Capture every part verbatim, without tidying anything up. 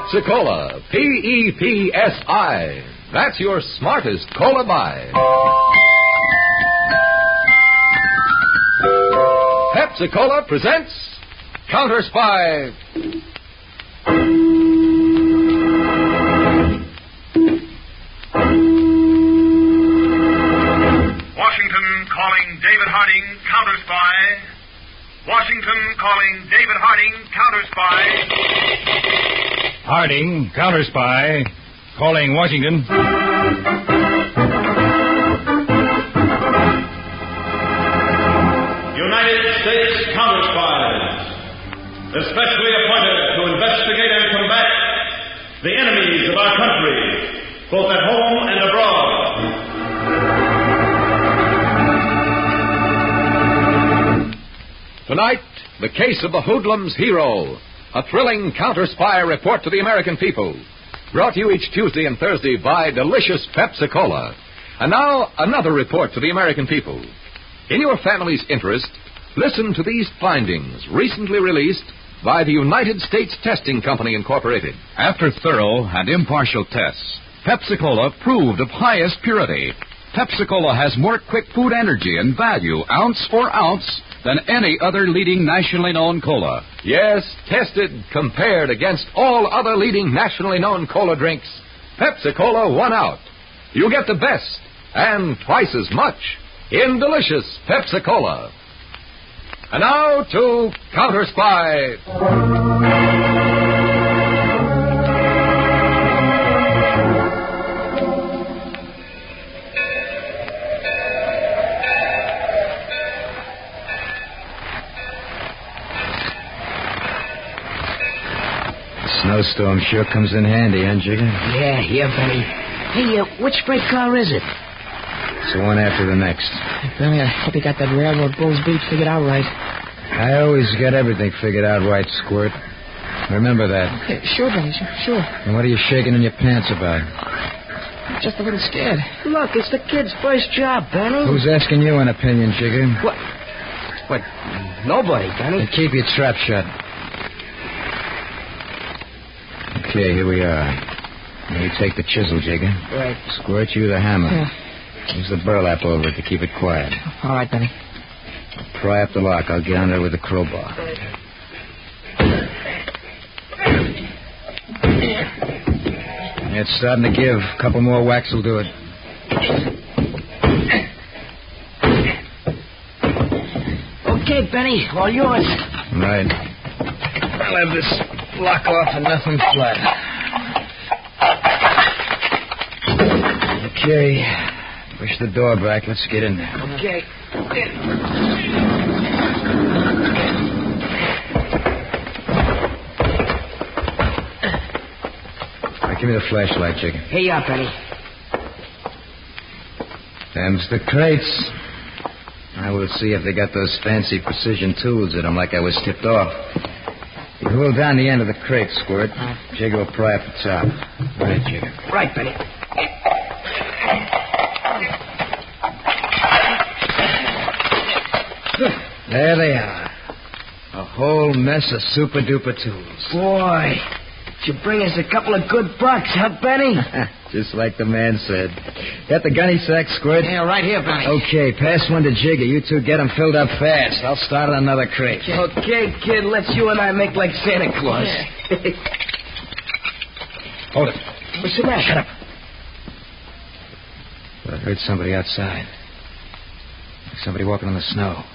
Pepsi-Cola, P E P S I. That's your smartest cola buy. Pepsi-Cola presents Counter Spy. Washington calling David Harding, Counter Spy. Washington calling David Harding, Counter Spy. Harding, Counter Spy. Calling Washington. United States Counter Spies, especially appointed to investigate and combat the enemies of our country, both at home and abroad. Tonight, the case of the hoodlum's hero. A thrilling Counter Spy report to the American people. Brought to you each Tuesday and Thursday by delicious Pepsi-Cola. And now, another report to the American people. In your family's interest, listen to these findings recently released by the United States Testing Company, Incorporated. After thorough and impartial tests, Pepsi-Cola proved of highest purity. Pepsi-Cola has more quick food energy and value, ounce for ounce, than any other leading nationally known cola. Yes, tested, compared against all other leading nationally known cola drinks, Pepsi-Cola won out. You get the best and twice as much in delicious Pepsi-Cola. And now to Counter Spy. Snowstorm sure comes in handy, huh, Jigger? Yeah, yeah, Benny. Hey, uh, which freight car is it? It's one after the next. Benny, I hope you got that Railroad Bulls beat figured out right. I always get everything figured out right, Squirt. Remember that. Okay, sure, Benny, sure, sure. And what are you shaking in your pants about? I'm just a little scared. Look, it's the kid's first job, Benny. Who's asking you an opinion, Jigger? What? What? Nobody, Benny. Then keep your trap shut. Okay, here we are. Now you take the chisel, Jigger. Right. Squirt, you the hammer. Yeah. Use the burlap over it to keep it quiet. All right, Benny. Pry up the lock. I'll get under it with a crowbar. It's starting to give. A couple more whacks will do it. Okay, Benny. All yours. Right. I'll have this lock off and nothing flat. Okay. Push the door back. Let's get in there. Okay. Now, give me the flashlight, Jigger. Here you are, Benny. Them's the crates. I will see if they got those fancy precision tools in them like I was tipped off. You hold down the end of the crate, Squirt. Uh, Jigger will pry up the top. Right, Jigger. Right, Benny. There they are. A whole mess of super-duper tools. Boy, did you bring us a couple of good bucks, huh, Benny? Just like the man said. Got the gunny sack, Squirt? Yeah, right here, Benny. Okay, pass one to Jigger. You two get them filled up fast. I'll start on another crate. Okay, kid, let's you and I make like Santa Claus. Yeah. Hold it. What's the matter? Shut up. But I heard somebody outside. Like somebody walking on the snow.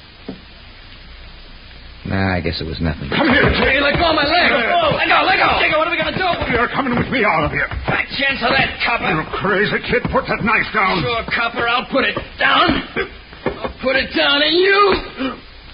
Nah, I guess it was nothing. Come here, Jay. Let go of my leg. Oh, let go, let go. Jigger, what are we going to do? You're coming with me out of here. Fat chance of that, copper. You crazy kid. Put that knife down. Sure, copper, I'll put it down. I'll put it down, and you...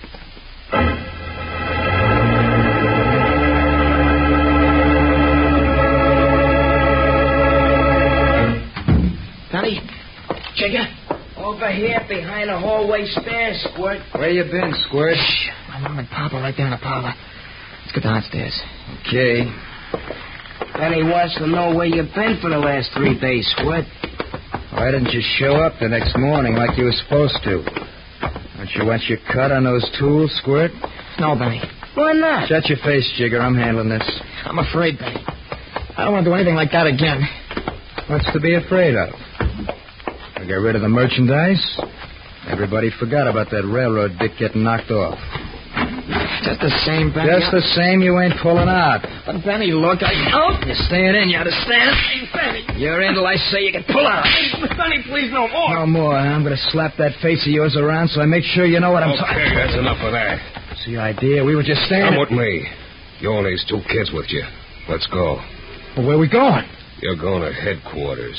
Benny, Jigger, over here behind the hallway stairs, Squirt. Where you been, Squirt? Shh. My mom and Papa right there in the parlor. Let's go downstairs. Okay. Benny wants to know where you've been for the last three days, Squirt. Why didn't you show up the next morning like you were supposed to? Don't you want your cut on those tools, Squirt? No, Benny. Why not? Shut your face, Jigger. I'm handling this. I'm afraid, Benny. I don't want to do anything like that again. What's to be afraid of? I got rid of the merchandise. Everybody forgot about that railroad dick getting knocked off. Just the same, Benny. Just the same, you ain't pulling out. But, Benny, look, I... Oh, You're staying in, you understand? hey, Benny. You're in till I say you can pull out. Benny, please, no more. No more. I'm going to slap that face of yours around so I make sure you know what I'm talking Okay, that's enough of that. What's the idea? We were just staying... Come with me. You and these two kids with you. Let's go. Well, where are we going? You're going to headquarters.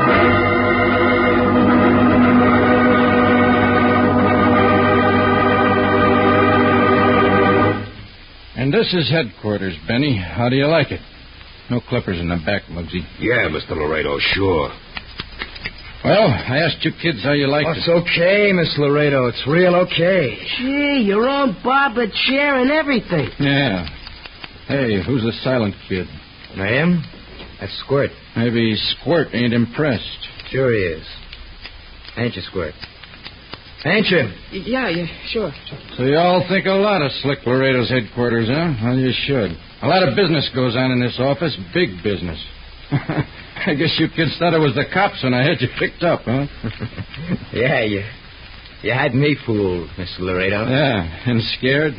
And this is headquarters, Benny. How do you like it? No clippers in the back, Muggsy. Yeah, Mister Laredo, sure. Well, I asked you kids how you liked Oh, it. it's okay, Miss Laredo. It's real okay. Gee, your own barber chair and everything. Yeah. Hey, who's the silent kid? I am? That's Squirt. Maybe Squirt ain't impressed. Sure he is. Ain't you, Squirt? Ain't you? Yeah, yeah, sure. So you all think a lot of Slick Laredo's headquarters, huh? Well, you should. A lot of business goes on in this office. Big business. I guess you kids thought it was the cops when I had you picked up, huh? Yeah, you... You had me fooled, Mister Laredo. Yeah, and scared?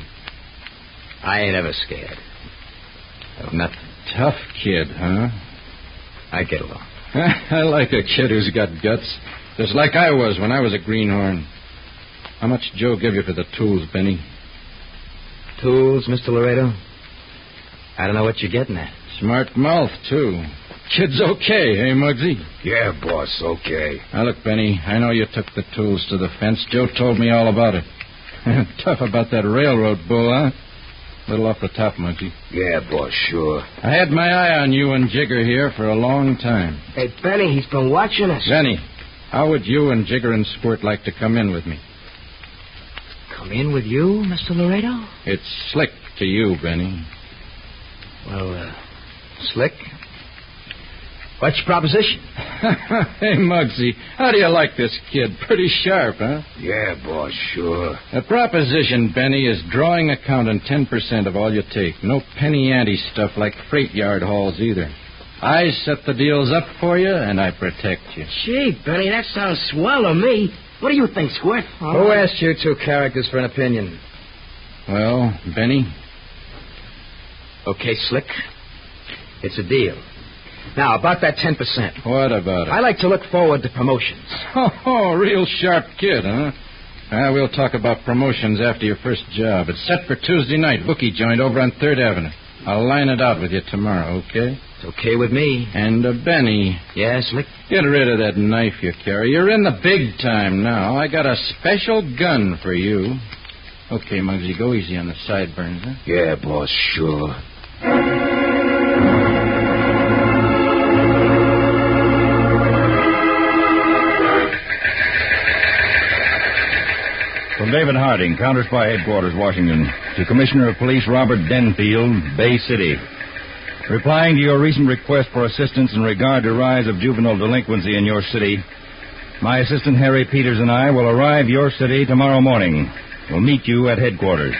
I ain't ever scared. Of nothing. Tough kid, huh? I get along. I like a kid who's got guts. Just like I was when I was a greenhorn. How much Joe give you for the tools, Benny? Tools, Mister Laredo? I don't know what you're getting at. Smart mouth, too. Kid's okay, eh, Muggsy? Yeah, boss, okay. Now, look, Benny, I know you took the tools to the fence. Joe told me all about it. Tough about that railroad bull, huh? Little off the top, Muggsy. Yeah, boss, sure. I had my eye on you and Jigger here for a long time. Hey, Benny, he's been watching us. Benny, how would you and Jigger and Squirt like to come in with me? Come in with you, Mister Laredo? It's slick to you, Benny. Well, uh, Slick? What's your proposition? Hey, Muggsy, how do you like this kid? Pretty sharp, huh? Yeah, boss, sure. The proposition, Benny, is drawing account on ten percent of all you take. No penny ante stuff like freight yard hauls either. I set the deals up for you, and I protect you. Gee, Benny, that sounds swell to me. What do you think, Squirt? Who asked you two characters for an opinion? Well, Benny? Okay, Slick. It's a deal. Now, about that ten percent. What about it? I like to look forward to promotions. Oh, oh, real sharp kid, huh? Ah, we'll talk about promotions after your first job. It's set for Tuesday night, bookie joint over on third Avenue. I'll line it out with you tomorrow, okay? It's okay with me. And, uh, Benny... Yeah, Slick? Get rid of that knife you carry. You're in the big time now. I got a special gun for you. Okay, Muggsy, go easy on the sideburns, huh? Yeah, boss, sure. From David Harding, Counter Spy Headquarters, Washington, to Commissioner of Police Robert Denfield, Bay City. Replying to your recent request for assistance in regard to rise of juvenile delinquency in your city, my assistant Harry Peters and I will arrive your city tomorrow morning. We'll meet you at headquarters.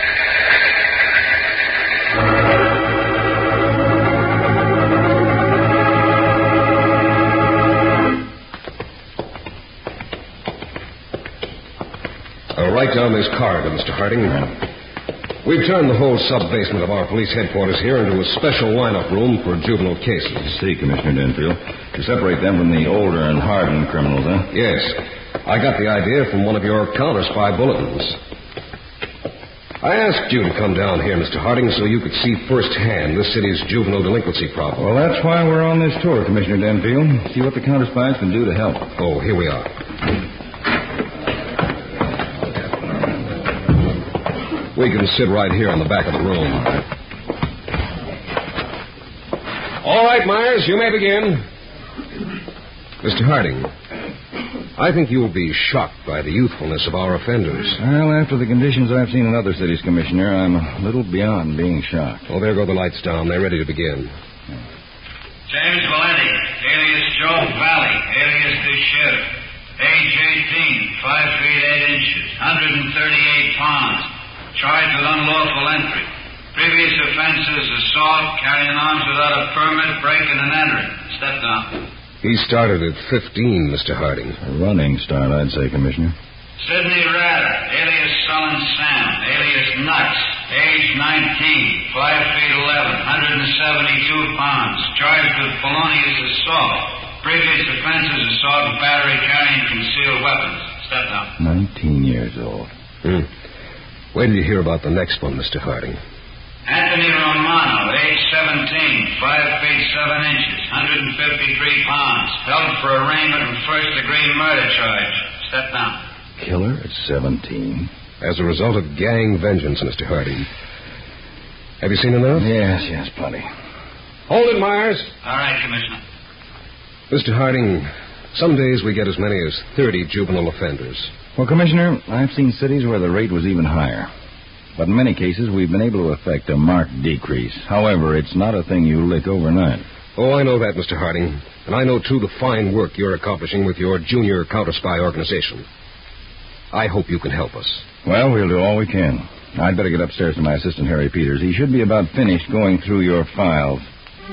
I'll write down this card, Mister Harding. We've turned the whole sub-basement of our police headquarters here into a special line-up room for juvenile cases. See, Commissioner Denfield, to separate them from the older and hardened criminals, huh? Yes. I got the idea from one of your counter-spy bulletins. I asked you to come down here, Mister Harding, so you could see firsthand this city's juvenile delinquency problem. Well, that's why we're on this tour, Commissioner Denfield. See what the counter spies can do to help. Oh, here we are. We can sit right here in the back of the room. All right, Myers, you may begin. Mister Harding, I think you'll be shocked by the youthfulness of our offenders. Well, after the conditions I've seen in other cities, Commissioner, I'm a little beyond being shocked. Oh, there go the lights down. They're ready to begin. James Valenti, alias Joe Valley, alias the Sheriff. Age eighteen, five feet eight inches, one hundred thirty-eight pounds. Charged with unlawful entry. Previous offenses, assault, carrying arms without a permit, breaking and entering. Step down. He started at fifteen, Mister Harding. A running start, I'd say, Commissioner. Sidney Ratter, alias Sullen Sam, alias Nuts, age nineteen, five feet eleven, one hundred seventy-two pounds, charged with felonious assault. Previous offenses, assault and battery carrying concealed weapons. Step down. Nineteen years old. Hmm. Wait till you hear about the next one, Mister Harding. Anthony Romano, age seventeen, five feet seven inches, one hundred fifty-three pounds, held for arraignment and first-degree murder charge. Step down. Killer at seventeen. As a result of gang vengeance, Mister Harding. Have you seen enough? Yes, yes, plenty. Hold it, Myers. All right, Commissioner. Mister Harding, some days we get as many as thirty juvenile offenders. Well, Commissioner, I've seen cities where the rate was even higher. But in many cases, we've been able to effect a marked decrease. However, it's not a thing you lick overnight. Oh, I know that, Mister Harding. And I know, too, the fine work you're accomplishing with your junior counter-spy organization. I hope you can help us. Well, we'll do all we can. I'd better get upstairs to my assistant, Harry Peters. He should be about finished going through your files.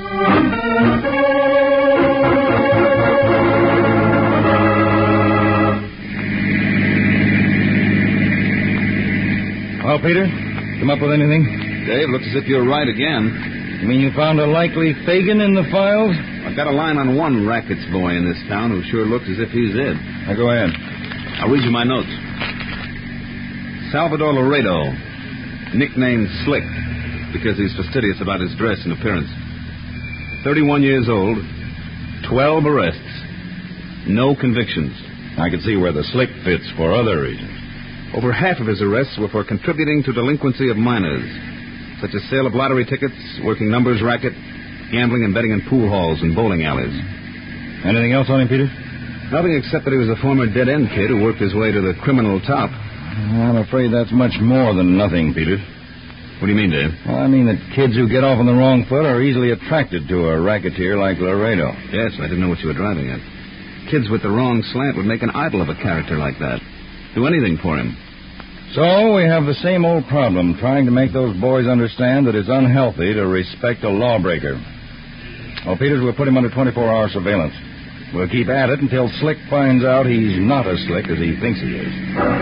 Well, Peter, come up with anything? Dave, looks as if you're right again. You mean you found a likely Fagin in the files? I've got a line on one rackets boy in this town who sure looks as if he's it. Now, go ahead. I'll read you my notes. Salvador Laredo, nicknamed Slick, because he's fastidious about his dress and appearance. thirty-one years old, twelve arrests, no convictions. I can see where the Slick fits for other reasons. Over half of his arrests were for contributing to delinquency of minors, such as sale of lottery tickets, working numbers racket, gambling and betting in pool halls and bowling alleys. Anything else on him, Peter? Nothing except that he was a former dead-end kid who worked his way to the criminal top. I'm afraid that's much more than nothing, Peter. What do you mean, Dave? Well, I mean that kids who get off on the wrong foot are easily attracted to a racketeer like Laredo. Yes, I didn't know what you were driving at. Kids with the wrong slant would make an idol of a character like that. Do anything for him. So we have the same old problem, trying to make those boys understand that it's unhealthy to respect a lawbreaker. Well, Peters, we'll put him under twenty-four hour surveillance. We'll keep at it until Slick finds out he's not as slick as he thinks he is.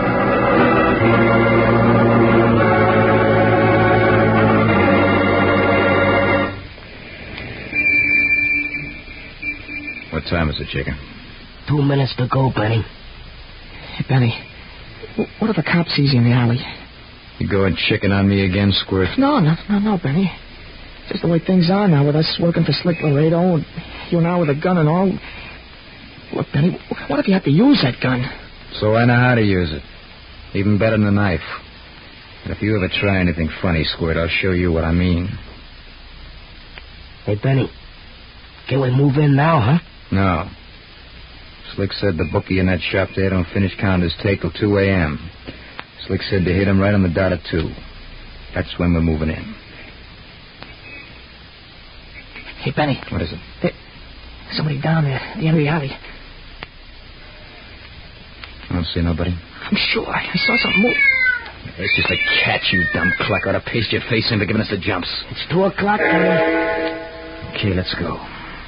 What time is it, Chicken? Two minutes to go, Benny. Hey, Benny, what if a cop sees you in the alley? You going chicken on me again, Squirt? No, no, no, no, Benny. Just the way things are now with us working for Slick Laredo, and you and I with a gun and all. Look, Benny, what if you have to use that gun? So I know how to use it. Even better than a knife. And if you ever try anything funny, Squirt, I'll show you what I mean. Hey, Benny, can we move in now, huh? No. Slick said the bookie in that shop there don't finish counting his take till two a.m. Slick said to hit him right on the dot at two. That's when we're moving in. Hey, Benny. What is it? There, somebody down there at the end of the alley. I don't see nobody. I'm sure. I saw something move. It's just a cat, you dumb cluck. Ought to paste your face in for giving us the jumps. It's two o'clock, Benny. Okay, let's go.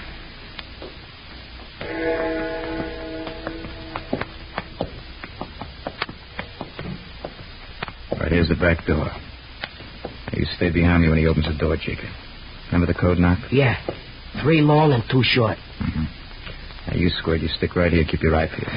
Right, here's the back door. You stay behind me when he opens the door, Jacob. Remember the code knock? Yeah. Three long and two short. Mm-hmm. Now, you, Squirt, you stick right here. Keep your eye peeled.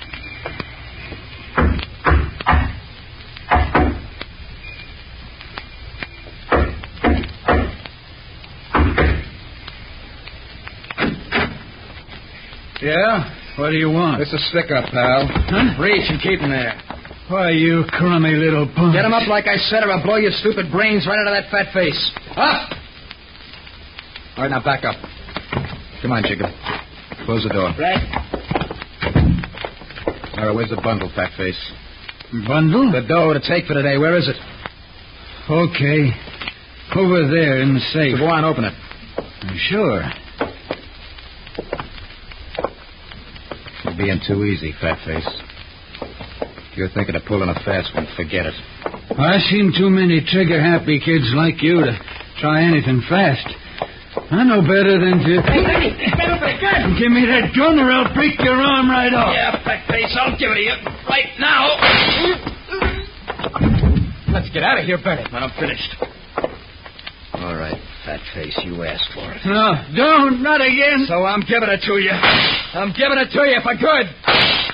Yeah? What do you want? It's a stick-up, pal. Huh? Reach and keep him there. Why, you crummy little punk. Get him up like I said, or I'll blow your stupid brains right out of that fat face. Up! All right, now back up. Come on, Jacob. Close the door. Right. All right, where's the bundle, fat face? Bundle? The dough to take for today. Where is it? Okay. Over there in the safe. So go on, open it. Sure. You're being too easy, fat face. If you're thinking of pulling a fast one, forget it. I've seen too many trigger-happy kids like you to try anything fast. I know better than to... Hey, Benny, get up that gun. Give me that gun or I'll break your arm right off. Yeah, Fatface, I'll give it to you right now. Let's get out of here, Benny. I'm finished. All right, Fatface, you asked for it. No, don't, not again. So I'm giving it to you. I'm giving it to you if I could.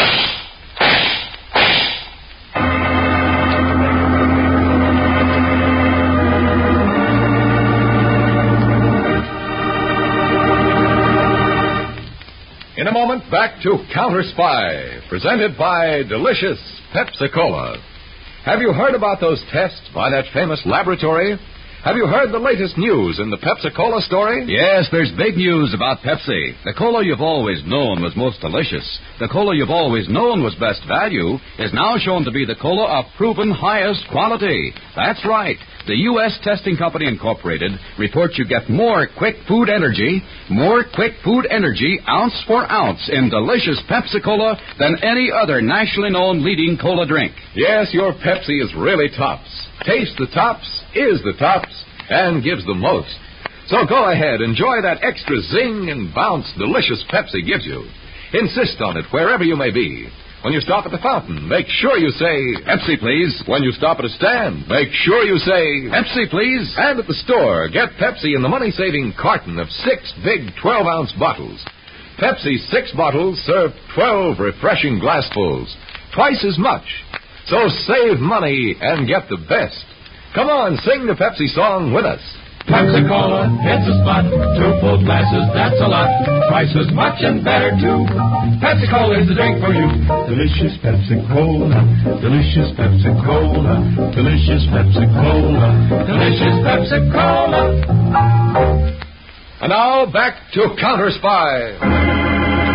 In a moment, back to Counter Spy, presented by delicious Pepsi-Cola. Have you heard about those tests by that famous laboratory? Have you heard the latest news in the Pepsi-Cola story? Yes, there's big news about Pepsi. The cola you've always known was most delicious. The cola you've always known was best value is now shown to be the cola of proven highest quality. That's right. The U S Testing Company Incorporated reports you get more quick food energy, more quick food energy ounce for ounce in delicious Pepsi-Cola than any other nationally known leading cola drink. Yes, your Pepsi is really tops. Taste the tops, is the tops, and gives the most. So go ahead, enjoy that extra zing and bounce delicious Pepsi gives you. Insist on it wherever you may be. When you stop at the fountain, make sure you say, Pepsi, please. When you stop at a stand, make sure you say, Pepsi, please. And at the store, get Pepsi in the money-saving carton of six big twelve-ounce bottles. Pepsi's six bottles serve twelve refreshing glassfuls, twice as much. So save money and get the best. Come on, sing the Pepsi song with us. Pepsi-Cola hits the spot. Two full glasses, that's a lot. Twice as much and better, too. Pepsi-Cola is the drink for you. Delicious Pepsi-Cola. Delicious Pepsi-Cola. Delicious Pepsi-Cola. Delicious Pepsi-Cola. And now, back to Counter Spy.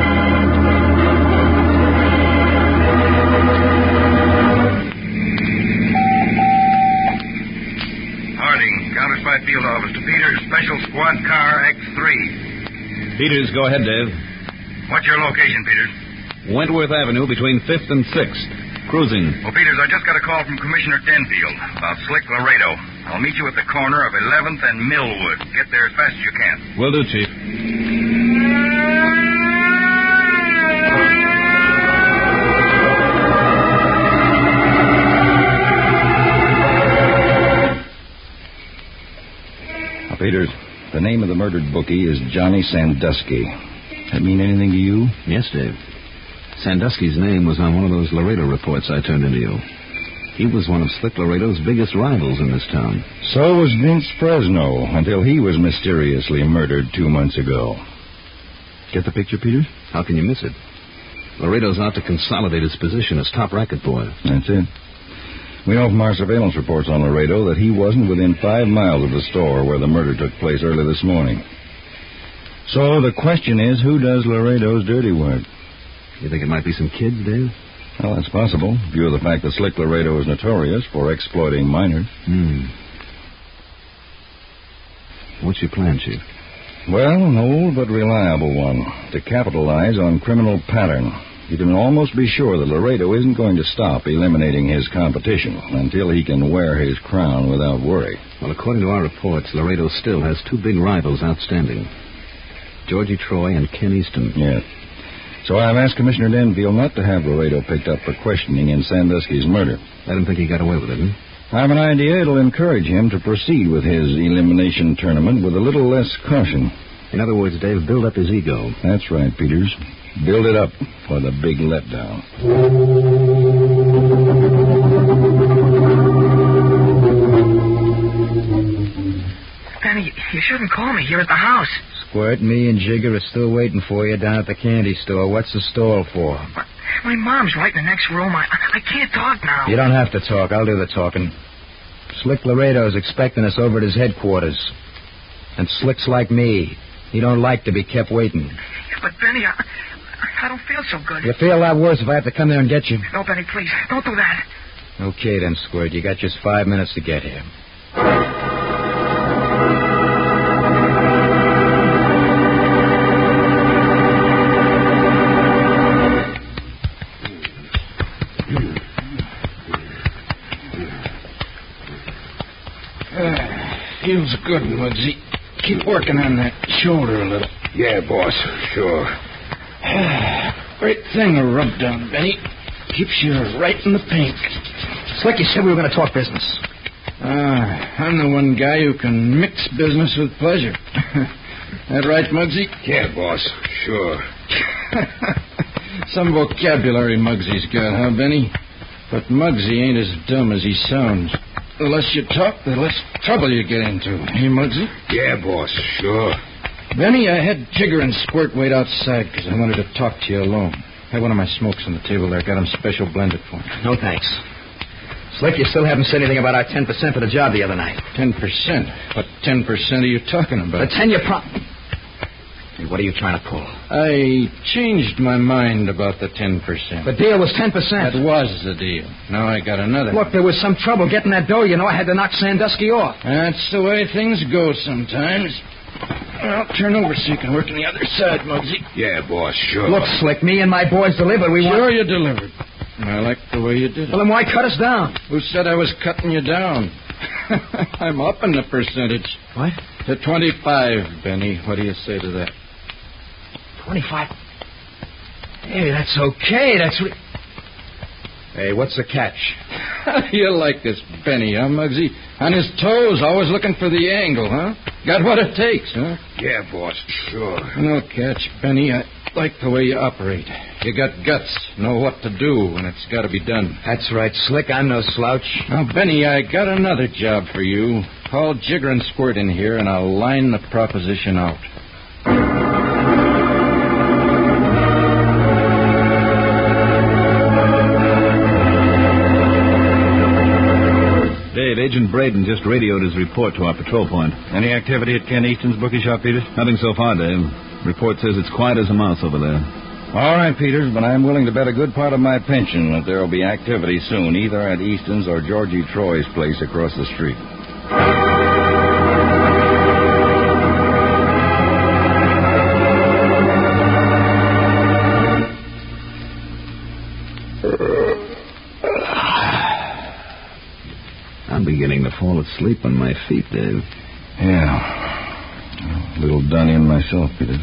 Counter Spy Field Office to Peters, Special Squad Car X three. Peters, go ahead, Dave. What's your location, Peters? Wentworth Avenue between fifth and sixth. Cruising. Well, Peters, I just got a call from Commissioner Denfield about Slick Laredo. I'll meet you at the corner of eleventh and Millwood. Get there as fast as you can. Will do, Chief. Peters, the name of the murdered bookie is Johnny Sandusky. That mean anything to you? Yes, Dave. Sandusky's name was on one of those Laredo reports I turned into you. He was one of Slick Laredo's biggest rivals in this town. So was Vince Fresno, until he was mysteriously murdered two months ago. Get the picture, Peters? How can you miss it? Laredo's out to consolidate its position as top racket boy. That's it. We know from our surveillance reports on Laredo that he wasn't within five miles of the store where the murder took place early this morning. So the question is, who does Laredo's dirty work? You think it might be some kids, Dave? Well, that's possible, in view of the fact that Slick Laredo is notorious for exploiting minors. Hmm. What's your plan, Chief? Well, an old but reliable one, to capitalize on criminal pattern. You can almost be sure that Laredo isn't going to stop eliminating his competition until he can wear his crown without worry. Well, according to our reports, Laredo still has two big rivals outstanding. Georgie Troy and Ken Easton. Yes. So I've asked Commissioner Denfield not to have Laredo picked up for questioning in Sandusky's murder. Let him think he got away with it, huh? I have an idea it'll encourage him to proceed with his elimination tournament with a little less caution. In other words, Dave, build up his ego. That's right, Peters. Build it up for the big letdown. Danny, you shouldn't call me here at the house. Squirt, me and Jigger are still waiting for you down at the candy store. What's the stall for? But my mom's right in the next room. I, I can't talk now. You don't have to talk. I'll do the talking. Slick Laredo's expecting us over at his headquarters. And Slick's like me. He don't like to be kept waiting. Yeah, but Benny, I, I don't feel so good. You feel a lot worse if I have to come there and get you. No, Benny, please, don't do that. Okay, then, Squirt. You got just five minutes to get here. Uh, feels good, Muggsy. Keep working on that shoulder a little. Yeah, boss. Sure. Great thing to rub down, Benny. Keeps you right in the pink. Slick, you said we were going to talk business. Ah, I'm the one guy who can mix business with pleasure. That right, Muggsy? Yeah, boss. Sure. Some vocabulary Muggsy's got, huh, Benny? But Muggsy ain't as dumb as he sounds. The less you talk, the less trouble you get into. Hey, Muggsy? Yeah, boss. Sure. Benny, I had Jigger and Squirt wait outside because I wanted to talk to you alone. I had one of my smokes on the table there. Got him special blended for me. No, thanks. Slick, you still haven't said anything about our ten percent for the job the other night. ten percent? What ten percent are you talking about? The ten you pro... Hey, what are you trying to pull? I changed my mind about the ten percent. The deal was ten percent. That was the deal. Now I got another. Look, there was some trouble getting that dough. You know, I had to knock Sandusky off. That's the way things go sometimes. I'll turn over so you can work on the other side, Muggsy. Yeah, boss, sure. Look, Slick, me and my boys delivered. We Sure want... you delivered. I like the way you did it. Well, then why cut us down? Who said I was cutting you down? I'm upping the percentage. What? To twenty-five, Benny. What do you say to that? twenty-five. Hey, that's okay. That's... Re- hey, what's the catch? You like this Benny, huh, Muggsy? On his toes, always looking for the angle, huh? Got what it takes, huh? Yeah, boss, sure. No catch, Benny. I like the way you operate. You got guts, know what to do when it's got to be done. That's right, Slick. I'm no slouch. Now, Benny, I got another job for you. Call Jigger and Squirt in here, and I'll line the proposition out. Dave, Agent Braden just radioed his report to our patrol point. Any activity at Ken Easton's bookie shop, Peters? Nothing so far, Dave. Report says it's quiet as a mouse over there. All right, Peters, but I'm willing to bet a good part of my pension that there will be activity soon, either at Easton's or Georgie Troy's place across the street. I'm beginning to fall asleep on my feet, Dave. Yeah. A little done in myself, Peters.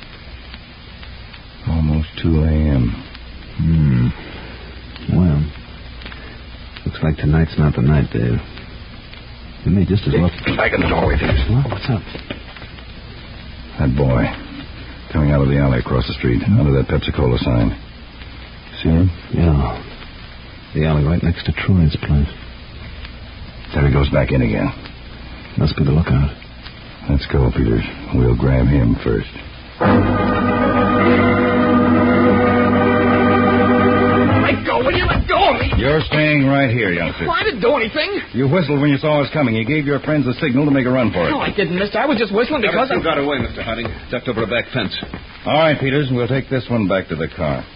Almost two a.m. Hmm. Well, looks like tonight's not the night, Dave. You may just as well... I can know it is. What? What's up? That boy coming out of the alley across the street, under that Pepsi-Cola sign. See him? Yeah. The alley right next to Troy's place. There he goes back in again. Must be the lookout. Let's go, Peters. We'll grab him first. Let go. Will you let go of me? You're staying right here, youngster. Well, I didn't do anything. You whistled when you saw us coming. You gave your friends a signal to make a run for it. No, I didn't, mister. I was just whistling because I... got away, Mister Harding. Ducked over a back fence. All right, Peters. We'll take this one back to the car.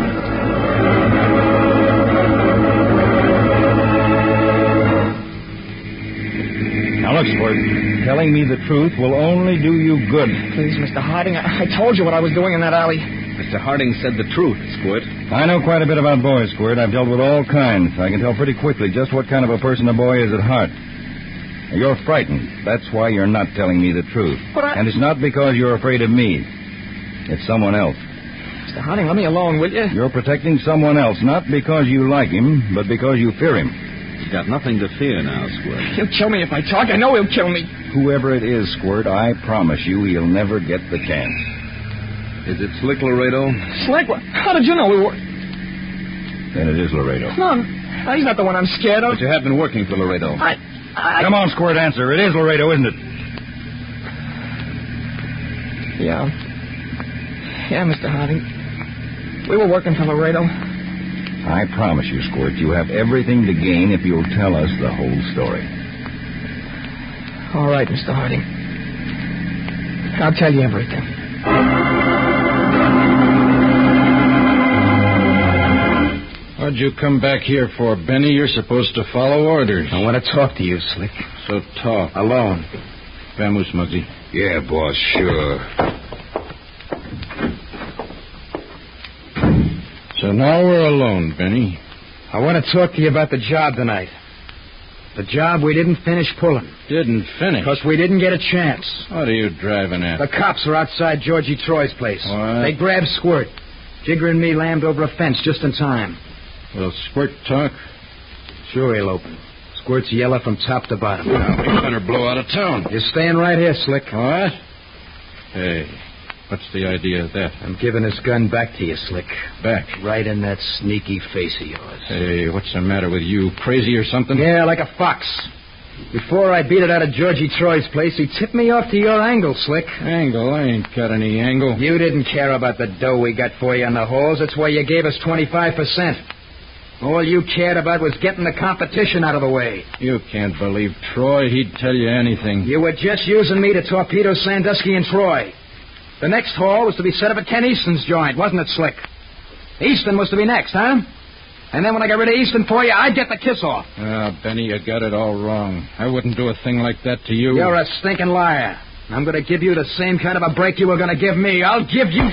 Now, look, Squirt. Telling me the truth will only do you good. Please, Mister Harding, I, I told you what I was doing in that alley. Mister Harding said the truth, Squirt. I know quite a bit about boys, Squirt. I've dealt with all kinds. I can tell pretty quickly just what kind of a person a boy is at heart. You're frightened. That's why you're not telling me the truth. But I... And it's not because you're afraid of me. It's someone else. Mister Harding, let me alone, will you? You're protecting someone else, not because you like him, but because you fear him. He's got nothing to fear now, Squirt. He'll kill me if I talk. I know he'll kill me. Whoever it is, Squirt, I promise you he'll never get the chance. Is it Slick Laredo? Slick? How did you know we were... Then it is Laredo. No, he's not the one I'm scared of. But you have been working for Laredo. I... I... Come on, Squirt, answer. It is Laredo, isn't it? Yeah. Yeah, Mister Harding. We were working for Laredo. I promise you, Squirt, you have everything to gain if you'll tell us the whole story. All right, Mister Harding. I'll tell you everything. What'd you come back here for, Benny? You're supposed to follow orders. I want to talk to you, Slick. So talk. Alone. Vamoose, Muggsy. Yeah, boss, sure. So now we're alone, Benny. I want to talk to you about the job tonight. The job we didn't finish pulling. Didn't finish? Because we didn't get a chance. What are you driving at? The cops are outside Georgie Troy's place. What? They grabbed Squirt. Jigger and me lammed over a fence just in time. Will Squirt talk? Sure he'll open. Squirt's yellow from top to bottom. Well, we better blow out of town. You're staying right here, Slick. What? Hey, what's the idea of that? I'm giving this gun back to you, Slick. Back? Right in that sneaky face of yours. Hey, what's the matter with you? Crazy or something? Yeah, like a fox. Before I beat it out of Georgie Troy's place, he tipped me off to your angle, Slick. Angle? I ain't got any angle. You didn't care about the dough we got for you on the halls. That's why you gave us twenty-five percent. All you cared about was getting the competition out of the way. You can't believe Troy. He'd tell you anything. You were just using me to torpedo Sandusky and Troy. The next haul was to be set up at Ken Easton's joint, wasn't it, Slick? Easton was to be next, huh? And then when I got rid of Easton for you, I'd get the kiss off. Ah, Benny, you got it all wrong. I wouldn't do a thing like that to you. You're a stinking liar. I'm going to give you the same kind of a break you were going to give me. I'll give you...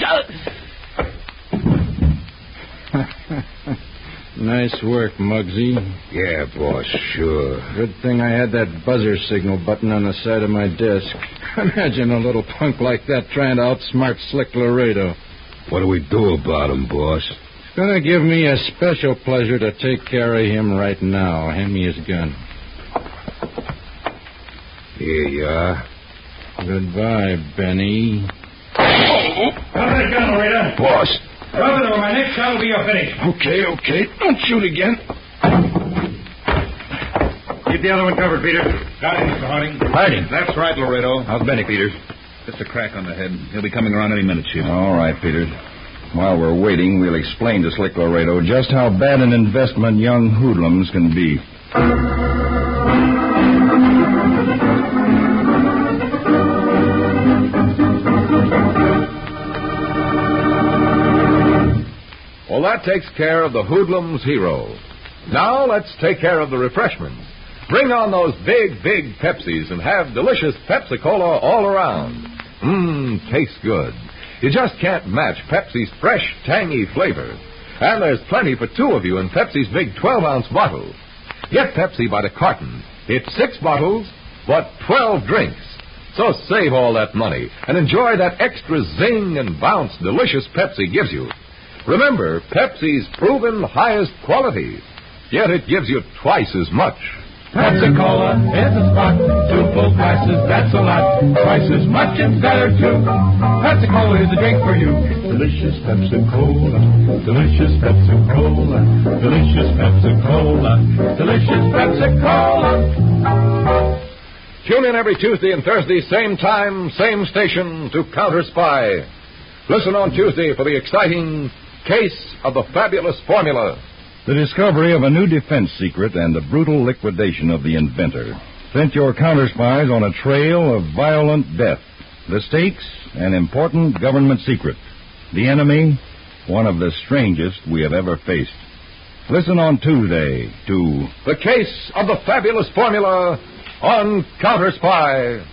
Nice work, Muggsy. Yeah, boss, sure. Good thing I had that buzzer signal button on the side of my desk. Imagine a little punk like that trying to outsmart Slick Laredo. What do we do about him, boss? It's going to give me a special pleasure to take care of him right now. Hand me his gun. Here you are. Goodbye, Benny. Oh, got that gun, Laredo. Boss. Rub it over my neck, that'll be your finish. Okay, okay. Don't shoot again. Keep the other one covered, Peter. Got it, Mister Harding. Harding. That's right, Laredo. How's Benny, Peter? Just a crack on the head. He'll be coming around any minute, Chief. All right, Peter. While we're waiting, we'll explain to Slick Laredo just how bad an investment young hoodlums can be. Well, that takes care of the hoodlums hero. Now let's take care of the refreshments. Bring on those big, big Pepsis and have delicious Pepsi-Cola all around. Mmm, tastes good. You just can't match Pepsi's fresh, tangy flavor. And there's plenty for two of you in Pepsi's big twelve-ounce bottle. Get Pepsi by the carton. It's six bottles, but twelve drinks. So save all that money and enjoy that extra zing and bounce delicious Pepsi gives you. Remember, Pepsi's proven highest quality, yet it gives you twice as much. Pepsi-Cola is a spot. Two full glasses, that's a lot. Twice as much and better, too. Pepsi-Cola is a drink for you. Delicious Pepsi-Cola. Delicious Pepsi-Cola. Delicious Pepsi-Cola. Delicious Pepsi-Cola. Tune in every Tuesday and Thursday, same time, same station, to Counter Spy. Listen on Tuesday for the exciting Case of the Fabulous Formula. The discovery of a new defense secret and the brutal liquidation of the inventor sent your counter spies on a trail of violent death. The stakes, an important government secret. The enemy, one of the strangest we have ever faced. Listen on Tuesday to The Case of the Fabulous Formula on Counter Spy.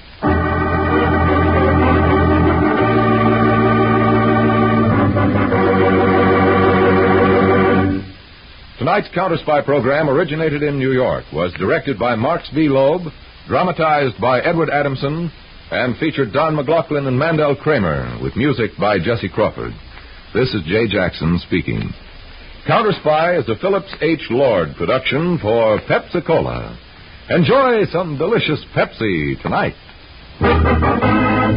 Tonight's Counter Spy program originated in New York, was directed by Marks V. Loeb, dramatized by Edward Adamson, and featured Don McLaughlin and Mandel Kramer, with music by Jesse Crawford. This is Jay Jackson speaking. Counter Spy is a Phillips H. Lord production for Pepsi-Cola. Enjoy some delicious Pepsi tonight.